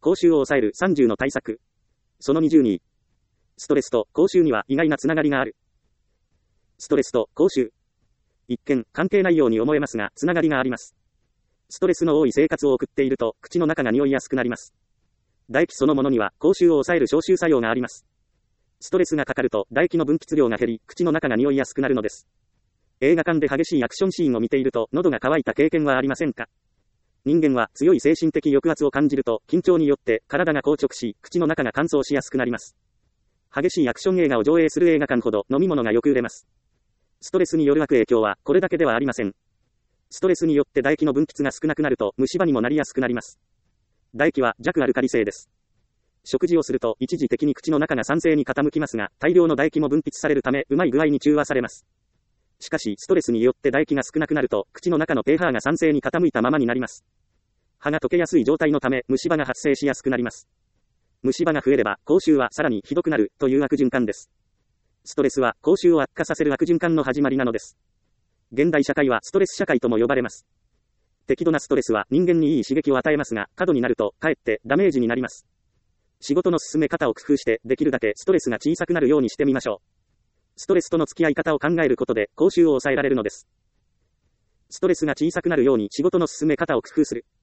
口臭を抑える30の対策。その22。ストレスと口臭には意外なつながりがある。ストレスと口臭。一見、関係ないように思えますが、つながりがあります。ストレスの多い生活を送っていると、口の中が匂いやすくなります。唾液そのものには、口臭を抑える消臭作用があります。ストレスがかかると、唾液の分泌量が減り、口の中が匂いやすくなるのです。映画館で激しいアクションシーンを見ていると、喉が渇いた経験はありませんか？人間は強い精神的抑圧を感じると、緊張によって体が硬直し、口の中が乾燥しやすくなります。激しいアクション映画を上映する映画館ほど飲み物がよく売れます。ストレスによる悪影響はこれだけではありません。ストレスによって唾液の分泌が少なくなると虫歯にもなりやすくなります。唾液は弱アルカリ性です。食事をすると一時的に口の中が酸性に傾きますが、大量の唾液も分泌されるためうまい具合に中和されます。しかしストレスによって唾液が少なくなると口の中の pH が酸性に傾いたままになります。歯が溶けやすい状態のため虫歯が発生しやすくなります。虫歯が増えれば口臭はさらにひどくなるという悪循環です。ストレスは口臭を悪化させる悪循環の始まりなのです。現代社会はストレス社会とも呼ばれます。適度なストレスは人間にいい刺激を与えますが、過度になるとかえってダメージになります。仕事の進め方を工夫してできるだけストレスが小さくなるようにしてみましょう。ストレスとの付き合い方を考えることで口臭を抑えられるのです。ストレスが小さくなるように仕事の進め方を工夫する。